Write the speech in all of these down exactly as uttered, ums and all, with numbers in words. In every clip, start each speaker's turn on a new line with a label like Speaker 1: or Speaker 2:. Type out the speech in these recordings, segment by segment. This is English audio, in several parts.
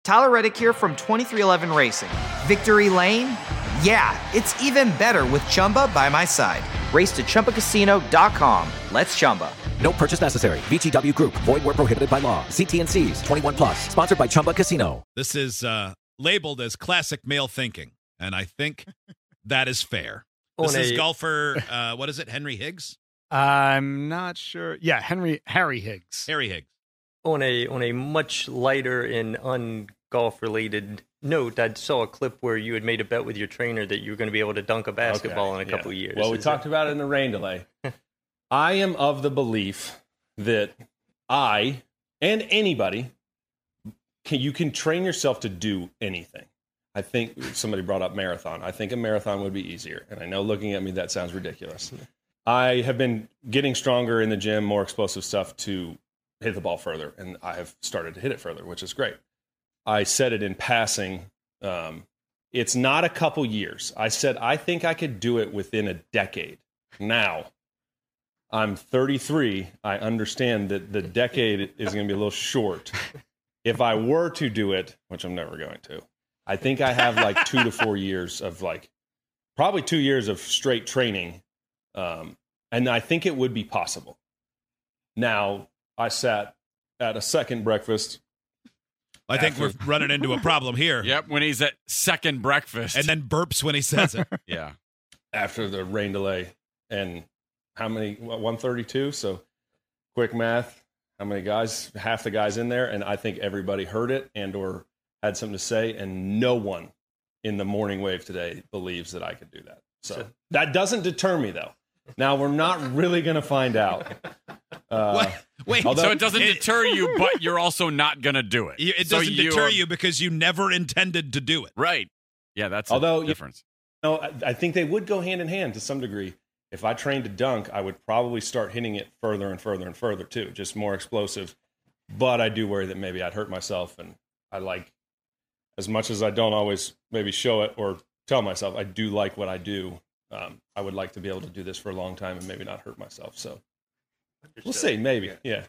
Speaker 1: Tyler Reddick here from twenty-three eleven Racing. Victory Lane? Yeah, it's even better with Chumba by my side. Race to Chumba Casino dot com. Let's Chumba.
Speaker 2: No purchase necessary. V G W Group. Void where prohibited by law. See T and C's. twenty-one plus. Sponsored by Chumba Casino.
Speaker 3: This is uh, labeled as classic male thinking, and I think that is fair. This is golfer, uh, what is it, Henry Higgs?
Speaker 4: I'm not sure. Yeah, Henry Harry Higgs.
Speaker 3: Harry Higgs.
Speaker 5: On a on a much lighter and un-golf related note, I saw a clip where you had made a bet with your trainer that you were going to be able to dunk a basketball okay, in a couple
Speaker 6: yeah.
Speaker 5: of years.
Speaker 6: Well, we
Speaker 5: is
Speaker 6: talked
Speaker 5: it?
Speaker 6: about it in the rain delay. I am of the belief that I and anybody can you can train yourself to do anything. I think somebody brought up marathon. I think a marathon would be easier. And I know looking at me, that sounds ridiculous. I have been getting stronger in the gym, more explosive stuff to hit the ball further. And I have started to hit it further, which is great. I said it in passing. Um, it's not a couple years. I said, I think I could do it within a decade. Now, I'm thirty-three. I understand that the decade is going to be a little short. If I were to do it, which I'm never going to, I think I have like two to four years of like, probably two years of straight training. Um, and I think it would be possible. Now, I sat at a second breakfast.
Speaker 3: I think after. We're running into a problem here.
Speaker 7: Yep, when he's at second breakfast.
Speaker 3: And then burps when he says it.
Speaker 7: Yeah.
Speaker 6: After the rain delay. And how many? What, one thirty-two? So quick math. How many guys? Half the guys in there. And I think everybody heard it and or had something to say. And no one in the morning wave today believes that I could do that. So that doesn't deter me, though. Now, we're not really going to find out. Uh,
Speaker 3: Wait,
Speaker 7: although, so it doesn't it, deter you, but you're also not going to do it.
Speaker 3: It
Speaker 7: so
Speaker 3: doesn't deter
Speaker 7: are,
Speaker 3: you because you never intended to do it.
Speaker 7: Right. Yeah, that's
Speaker 6: although,
Speaker 7: the difference.
Speaker 6: You know, I, I think they would go hand in hand to some degree. If I trained to dunk, I would probably start hitting it further and further and further, too. Just more explosive. But I do worry that maybe I'd hurt myself. And I like, as much as I don't always maybe show it or tell myself, I do like what I do. Um, I would like to be able to do this for a long time and maybe not hurt myself. So we'll see. Maybe. Yeah.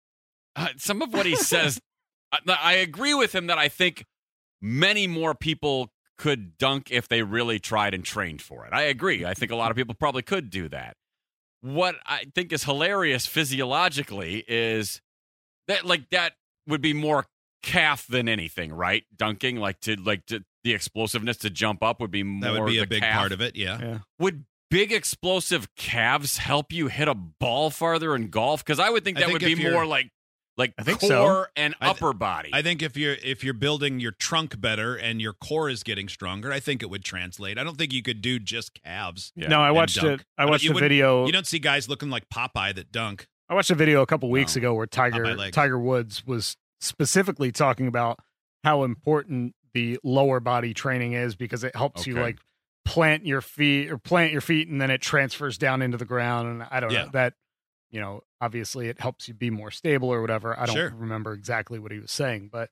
Speaker 7: Uh, some of what he says, I, I agree with him that I think many more people could dunk if they really tried and trained for it. I agree. I think a lot of people probably could do that. What I think is hilarious physiologically is that, like, that would be more calf than anything, right? Dunking, like to like to the explosiveness to jump up would be more.
Speaker 3: That would be a big
Speaker 7: calf.
Speaker 3: part of it. Yeah.
Speaker 4: Yeah.
Speaker 7: Would big explosive calves help you hit a ball farther in golf? Because I would think that
Speaker 3: think
Speaker 7: would be more like like
Speaker 4: I think
Speaker 7: core
Speaker 4: so.
Speaker 7: and
Speaker 3: I th-
Speaker 7: upper body.
Speaker 3: I think if you're if you're building your trunk better and your core is getting stronger, I think it would translate. I don't think you could do just calves.
Speaker 7: Yeah.
Speaker 4: No, I
Speaker 3: and
Speaker 4: watched
Speaker 3: dunk.
Speaker 4: it. I watched
Speaker 3: you
Speaker 4: a video.
Speaker 3: You don't see guys looking like Popeye that dunk.
Speaker 4: I watched a video a couple weeks
Speaker 3: No.
Speaker 4: ago where Tiger
Speaker 3: Not my legs.
Speaker 4: Tiger Woods was specifically talking about how important the lower body training is because it helps you
Speaker 7: Okay.
Speaker 4: like plant your feet or plant your feet and then it transfers down into the ground. And I don't
Speaker 3: Yeah.
Speaker 4: know that, you know, obviously it helps you be more stable or whatever. I don't
Speaker 3: Sure.
Speaker 4: remember exactly what he was saying, but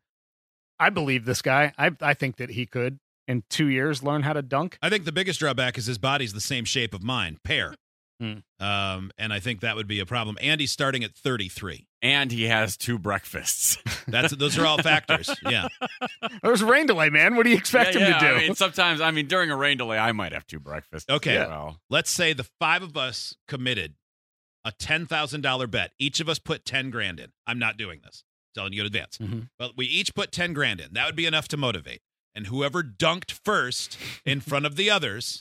Speaker 4: I believe this guy. I I think that he could in two years learn how to dunk.
Speaker 3: I think the biggest drawback is his body's the same shape of mine, pear.
Speaker 4: Hmm.
Speaker 3: Um, and I think that would be a problem. And he's starting at thirty-three.
Speaker 7: and he has two breakfasts.
Speaker 3: That's those are all factors. Yeah.
Speaker 4: There's a rain delay, man. What do you expect
Speaker 7: yeah,
Speaker 4: him
Speaker 7: yeah,
Speaker 4: to do?
Speaker 7: I mean, sometimes, I mean, during a rain delay, I might have two breakfasts.
Speaker 3: Okay.
Speaker 7: Yeah. Well,
Speaker 3: Let's say the five of us committed a ten thousand dollars bet. Each of us put ten grand in. I'm not doing this. Telling you in advance.
Speaker 4: Mm-hmm.
Speaker 3: But we each put ten grand in. That would be enough to motivate. And whoever dunked first in front of the others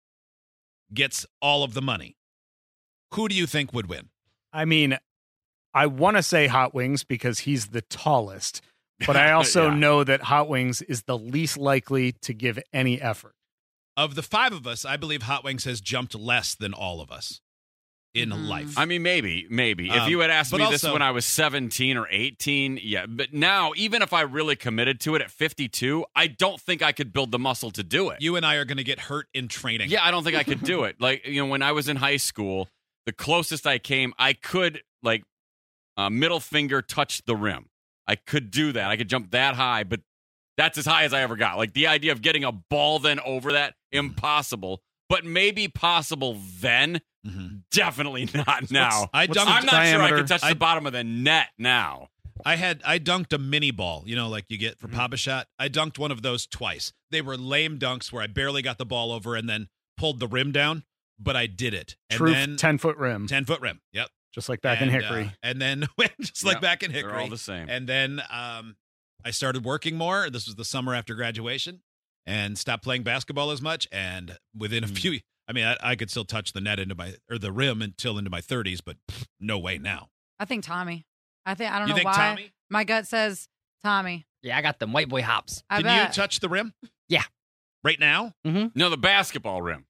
Speaker 3: gets all of the money. Who do you think would win?
Speaker 4: I mean, I want to say Hot Wings because he's the tallest, but I also
Speaker 7: Yeah.
Speaker 4: know that Hot Wings is the least likely to give any effort.
Speaker 3: Of the five of us, I believe Hot Wings has jumped less than all of us in
Speaker 4: Mm-hmm.
Speaker 3: life.
Speaker 7: I mean, maybe, maybe. If
Speaker 3: Um,
Speaker 7: you had asked
Speaker 3: but
Speaker 7: me this
Speaker 3: also-
Speaker 7: when I was seventeen or eighteen, yeah. But now, even if I really committed to it at fifty-two, I don't think I could build the muscle to do it.
Speaker 3: You and I are going to get hurt in training.
Speaker 7: Yeah, I don't think I could do it. Like, you know, when I was in high school, the closest I came, I could, like, uh, middle finger touch the rim. I could do that. I could jump that high, but that's as high as I ever got. Like, the idea of getting a ball then over that, impossible. But maybe possible then,
Speaker 3: Mm-hmm.
Speaker 7: definitely not now.
Speaker 3: I dunked,
Speaker 7: I'm not sure I
Speaker 4: diameter?
Speaker 7: could touch
Speaker 3: I-
Speaker 7: the bottom of the net now.
Speaker 3: I had I dunked a mini ball, you know, like you get for
Speaker 4: Mhm.
Speaker 3: Papa-Shot. I dunked one of those twice. They were lame dunks where I barely got the ball over and then pulled the rim down, but I did it. And
Speaker 4: True
Speaker 3: then
Speaker 4: ten-foot rim,
Speaker 3: ten foot rim. Yep.
Speaker 4: just like back
Speaker 3: and,
Speaker 4: in Hickory.
Speaker 3: uh, and then just like
Speaker 7: Yep,
Speaker 3: back in Hickory.
Speaker 7: They're all the same.
Speaker 3: And then um, I started working more. This was the summer after graduation, and stopped playing basketball as much. And within a
Speaker 7: Hmm.
Speaker 3: few, I mean, I, I could still touch the net into my or the rim until into my thirties, but pff, no way now.
Speaker 8: I think Tommy. I think I don't
Speaker 3: You
Speaker 8: know
Speaker 3: think
Speaker 8: why.
Speaker 3: Tommy?
Speaker 8: My gut says Tommy.
Speaker 9: Yeah, I got them white boy hops.
Speaker 8: I
Speaker 3: Can
Speaker 8: bet.
Speaker 3: you touch the rim?
Speaker 9: Yeah.
Speaker 3: Right now?
Speaker 7: No, the basketball rim.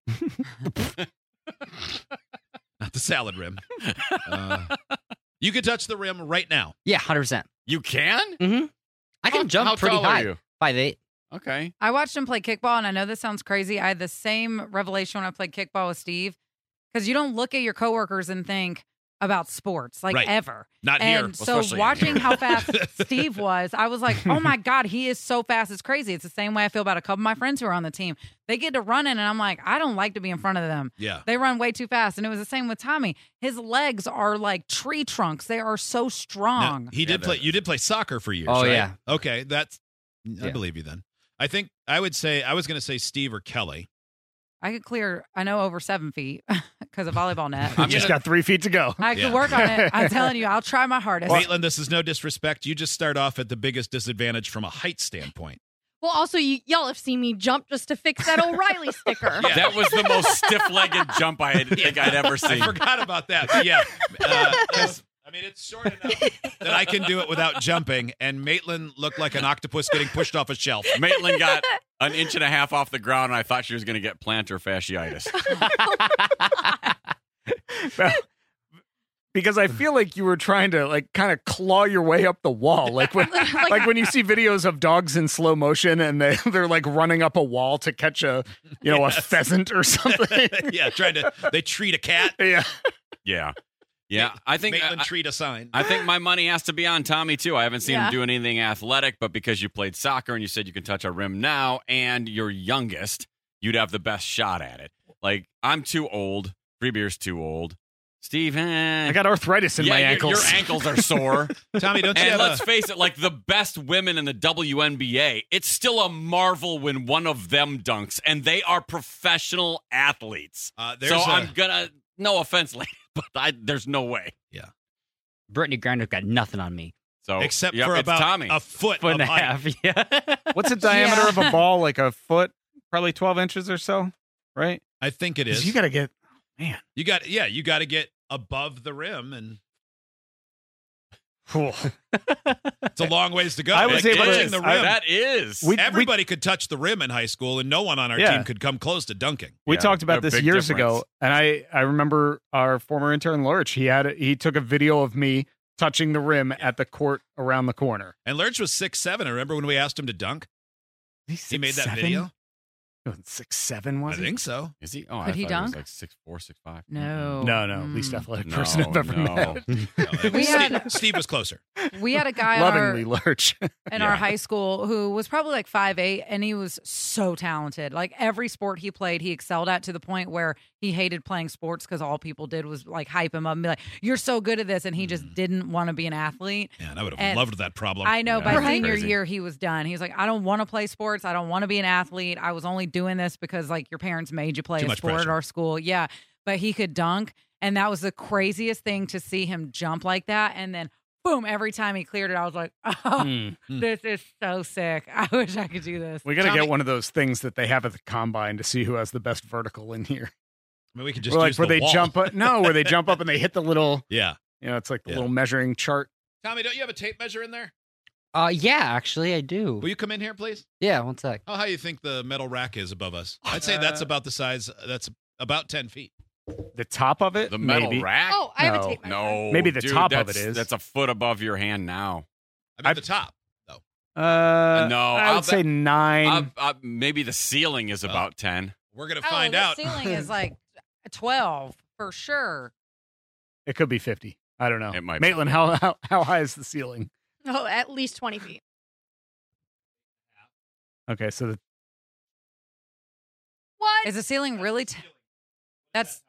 Speaker 3: Not the salad rim. Uh, you could touch the rim right now.
Speaker 9: Yeah, one hundred percent.
Speaker 7: You can?
Speaker 9: Mm-hmm. I can
Speaker 7: How-
Speaker 9: jump
Speaker 7: how
Speaker 9: pretty
Speaker 7: tall are
Speaker 9: high.
Speaker 7: you?
Speaker 9: five eight.
Speaker 7: Okay.
Speaker 8: I watched him play kickball, and I know this sounds crazy. I had the same revelation when I played kickball with Steve, because you don't look at your coworkers and think about sports like
Speaker 3: Right.
Speaker 8: ever.
Speaker 3: Not here.
Speaker 8: And so
Speaker 7: especially
Speaker 8: watching
Speaker 7: here.
Speaker 8: how fast Steve was, I was like, oh my God, he is so fast. It's crazy. It's the same way I feel about a couple of my friends who are on the team. They get to running, and I'm like, I don't like to be in front of them.
Speaker 3: Yeah.
Speaker 8: They run way too fast. And it was the same with Tommy. His legs are like tree trunks. They are so
Speaker 3: Now,
Speaker 8: strong.
Speaker 3: he did
Speaker 7: Yeah,
Speaker 3: play.
Speaker 7: that-
Speaker 3: You did play soccer for years.
Speaker 9: Oh,
Speaker 3: right?
Speaker 9: yeah.
Speaker 3: Okay, that's. I
Speaker 9: Yeah.
Speaker 3: believe you then. I think I would say I was going to say Steve or Kelly.
Speaker 8: I could clear, I know, over seven feet because of volleyball net.
Speaker 4: You just got three feet to go.
Speaker 8: I could
Speaker 3: Yeah.
Speaker 8: work on it. I'm telling you, I'll try my hardest.
Speaker 3: Maitland, this is no disrespect. You just start off at the biggest disadvantage from a height standpoint.
Speaker 10: Well, also, you, y'all have seen me jump just to fix that O'Reilly sticker.
Speaker 3: Yeah.
Speaker 7: That was the most stiff-legged jump I had, think I'd ever
Speaker 3: I
Speaker 7: seen.
Speaker 3: forgot about that. But yeah, uh, 'cause, I mean, it's short enough that I can do it without jumping. And Maitland looked like an octopus getting pushed off a shelf.
Speaker 7: Maitland got an inch and a half off the ground, and I thought she was going to get plantar fasciitis.
Speaker 4: Well, because I feel like you were trying to like kind of claw your way up the wall, like when like,
Speaker 10: Like-
Speaker 4: when you see videos of dogs in slow motion and they they're like running up a wall to catch a you know
Speaker 3: Yes.
Speaker 4: a pheasant or something.
Speaker 3: Yeah, trying to. They treat a cat.
Speaker 4: Yeah,
Speaker 7: Yeah. Yeah. I think
Speaker 3: Maitland
Speaker 7: I,
Speaker 3: treat a sign.
Speaker 7: I think my money has to be on Tommy, too. I haven't seen
Speaker 10: Yeah.
Speaker 7: him do anything athletic, but because you played soccer and you said you can touch a rim now and you're youngest, you'd have the best shot at it. Like, I'm too old. Free beer's too old. Steve, eh.
Speaker 4: I got arthritis in
Speaker 7: yeah,
Speaker 4: my
Speaker 7: your-
Speaker 4: ankles.
Speaker 7: Your ankles are sore.
Speaker 3: Tommy, don't you
Speaker 7: And
Speaker 3: have
Speaker 7: let's
Speaker 3: a,
Speaker 7: face it, like the best women in the W N B A, it's still a marvel when one of them dunks, and they are professional athletes.
Speaker 3: uh, there's
Speaker 7: So
Speaker 3: a,
Speaker 7: I'm gonna, no offense, lady, but I, there's no way.
Speaker 9: Brittany Griner's got nothing on me.
Speaker 7: So
Speaker 3: except
Speaker 7: yep,
Speaker 3: for
Speaker 7: it's
Speaker 3: about
Speaker 7: Tommy.
Speaker 3: a foot,
Speaker 9: Foot and
Speaker 3: of
Speaker 9: a
Speaker 3: height.
Speaker 9: half. Yeah.
Speaker 4: What's the diameter
Speaker 8: Yeah.
Speaker 4: of a ball? Like a foot, probably twelve inches or so, right?
Speaker 3: I think it
Speaker 4: 'Cause
Speaker 3: is.
Speaker 4: You got to get
Speaker 3: You got yeah, you got to get above the rim, and
Speaker 4: Cool.
Speaker 3: it's a long ways to go.
Speaker 4: I was
Speaker 3: Like,
Speaker 4: able to-
Speaker 3: touching the
Speaker 4: I-
Speaker 3: rim.
Speaker 7: that is.
Speaker 4: We-
Speaker 3: Everybody could touch the rim in high school, and no one on our
Speaker 4: Yeah.
Speaker 3: team could come close to dunking.
Speaker 4: We
Speaker 7: Yeah,
Speaker 4: talked about
Speaker 7: they're
Speaker 4: this
Speaker 7: big
Speaker 4: years
Speaker 7: difference.
Speaker 4: ago, and I I remember our former intern Lurch. He had he took a video of me touching the rim at the court around the corner.
Speaker 3: And Lurch was six seven. I remember when we asked him to dunk. He made that video.
Speaker 4: Six seven was
Speaker 3: I
Speaker 4: he?
Speaker 3: think so.
Speaker 7: Is he? Oh, I
Speaker 8: Could he
Speaker 7: thought he was
Speaker 8: dunk?
Speaker 7: like six four, six five.
Speaker 8: No.
Speaker 4: No, no,
Speaker 8: Mm.
Speaker 4: least athletic
Speaker 7: No,
Speaker 4: person I've ever
Speaker 7: no.
Speaker 4: met.
Speaker 3: No, it
Speaker 8: We
Speaker 3: was
Speaker 8: had-
Speaker 3: Steve, Steve was closer.
Speaker 8: We had a guy on our,
Speaker 4: Lovingly Lurch.
Speaker 8: in
Speaker 3: Yeah.
Speaker 8: our high school who was probably like five eight, and he was so talented. Like every sport he played, he excelled at, to the point where he hated playing sports because all people did was like hype him up and be like, "You're so good at this," and he just
Speaker 3: Mm.
Speaker 8: didn't want to be an athlete.
Speaker 3: Man, I would have
Speaker 8: And
Speaker 3: loved that problem.
Speaker 8: I know
Speaker 7: Yeah,
Speaker 8: by
Speaker 7: right.
Speaker 8: senior
Speaker 7: Crazy.
Speaker 8: year he was done. He was like, I don't want to play sports. I don't want to be an athlete. I was only doing this because like your parents made you play
Speaker 3: Too
Speaker 8: a
Speaker 3: much
Speaker 8: sport
Speaker 3: pressure.
Speaker 8: at our school. Yeah. But he could dunk. And that was the craziest thing to see him jump like that. And then boom, every time he cleared it, I was like, oh,
Speaker 4: Hmm.
Speaker 8: this is so sick. I wish I could do this.
Speaker 4: We got to
Speaker 3: Tommy-
Speaker 4: get one of those things that they have at the combine to see who has the best vertical in here.
Speaker 3: I mean, we could just
Speaker 4: Where, like
Speaker 3: use
Speaker 4: where
Speaker 3: the
Speaker 4: they
Speaker 3: wall.
Speaker 4: jump up. No, where they jump up and they hit the little.
Speaker 3: Yeah.
Speaker 4: You know, it's like the
Speaker 3: Yeah.
Speaker 4: little measuring chart.
Speaker 3: Tommy, don't you have a tape measure in there?
Speaker 9: Uh, yeah, actually, I do.
Speaker 3: Will you come in here, please?
Speaker 9: Yeah, one sec.
Speaker 3: Oh, how you think the metal rack is above us? I'd say that's
Speaker 4: Uh,
Speaker 3: about the size. That's about ten feet.
Speaker 4: The top of it,
Speaker 7: The metal
Speaker 4: maybe.
Speaker 7: rack?
Speaker 10: Oh, I have
Speaker 4: No.
Speaker 10: a tape measure.
Speaker 7: No.
Speaker 4: Maybe the
Speaker 7: dude,
Speaker 4: top of it
Speaker 7: that's-
Speaker 4: is.
Speaker 7: That's a foot above your hand now.
Speaker 3: I mean,
Speaker 4: I-
Speaker 3: the top.
Speaker 4: Uh,
Speaker 7: No,
Speaker 4: I
Speaker 7: I'll
Speaker 4: would say
Speaker 7: bet-
Speaker 4: nine.
Speaker 7: Uh, uh, maybe the ceiling is
Speaker 3: Oh.
Speaker 7: about ten.
Speaker 3: We're gonna
Speaker 8: Oh,
Speaker 3: find
Speaker 8: the
Speaker 3: out.
Speaker 8: ceiling is like twelve for sure.
Speaker 4: It could be fifty. I don't know.
Speaker 7: It might be.
Speaker 4: Maitland, how, how how high is the ceiling?
Speaker 10: Oh, at least twenty feet.
Speaker 4: Okay, so the,
Speaker 10: What?
Speaker 8: Is the ceiling really? T- That's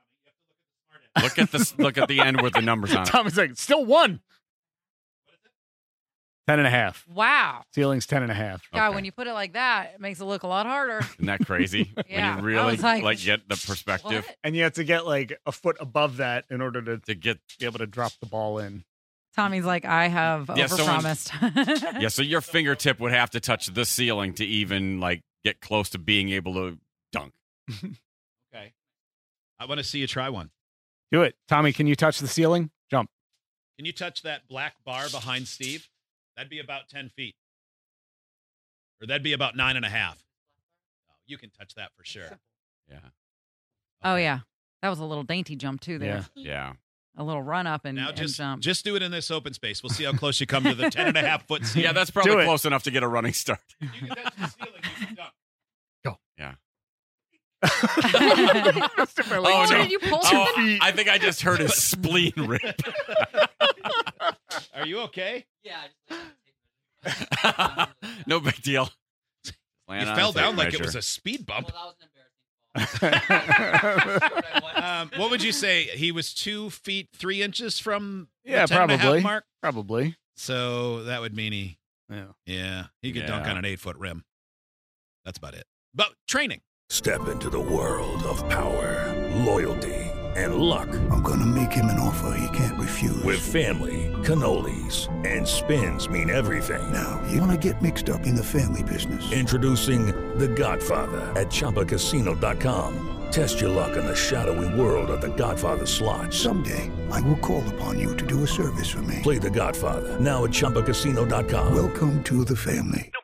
Speaker 7: Look at the look at the end with the numbers on it.
Speaker 4: Tommy's like still one. ten and a half.
Speaker 8: Wow.
Speaker 4: Ceiling's ten and a half.
Speaker 8: God,
Speaker 7: Okay.
Speaker 8: when you put it like that, it makes it look a lot harder.
Speaker 7: Isn't that crazy?
Speaker 8: Yeah,
Speaker 7: When
Speaker 8: I
Speaker 7: you really
Speaker 8: was like,
Speaker 7: like, get the perspective
Speaker 8: What?
Speaker 4: And you have to get like a foot above that in order to
Speaker 7: to get.
Speaker 4: be able to drop the ball in.
Speaker 8: Tommy's like, I have
Speaker 7: Yeah, so when-
Speaker 8: overpromised.
Speaker 7: Yeah, so your fingertip would have to touch the ceiling to even like get close to being able to dunk.
Speaker 3: Okay. I want to see you try one.
Speaker 4: Do it. Tommy, can you touch the ceiling? Jump.
Speaker 3: Can you touch that black bar behind Steve? That'd be about ten feet. Or that'd be about nine and a half. Oh, you can touch that for sure.
Speaker 7: Yeah,
Speaker 8: Oh, yeah. That was a little dainty jump, too, there.
Speaker 4: Yeah.
Speaker 7: yeah.
Speaker 8: A little run up and,
Speaker 3: Now
Speaker 8: and
Speaker 3: just
Speaker 8: jump.
Speaker 3: just do it in this open space. We'll see how close you come to the ten and a half foot ceiling.
Speaker 7: Yeah, that's
Speaker 4: Do
Speaker 7: probably
Speaker 4: it.
Speaker 7: close enough to get a running start.
Speaker 3: You can touch the ceiling, you can dunk.
Speaker 7: Yeah.
Speaker 4: Must have been like
Speaker 7: Oh,
Speaker 10: Oh,
Speaker 7: no.
Speaker 10: did you pull
Speaker 7: Oh,
Speaker 10: something?
Speaker 7: I think I just heard his spleen rip.
Speaker 3: Are you okay?
Speaker 7: No big deal.
Speaker 3: You
Speaker 7: Land on
Speaker 3: fell
Speaker 7: a tape
Speaker 3: down like it
Speaker 7: measure.
Speaker 3: was a speed bump. Um, what would you say? He was two feet three inches from
Speaker 4: Yeah,
Speaker 3: the ten and a half
Speaker 4: probably.
Speaker 3: mark.
Speaker 4: Probably.
Speaker 3: So that would mean he,
Speaker 4: Yeah.
Speaker 3: yeah, he could dunk
Speaker 7: Yeah.
Speaker 3: on an eight foot rim. That's about it. But training.
Speaker 11: Step into the world of power, loyalty, and luck.
Speaker 12: I'm gonna make him an offer he can't refuse.
Speaker 11: With family, cannolis, and spins mean everything.
Speaker 12: Now, you wanna get mixed up in the family business.
Speaker 11: Introducing The Godfather at Chumba Casino dot com. Test your luck in the shadowy world of The Godfather slot.
Speaker 12: Someday, I will call upon you to do a service for me.
Speaker 11: Play The Godfather now at Chumba Casino dot com.
Speaker 12: Welcome to the family.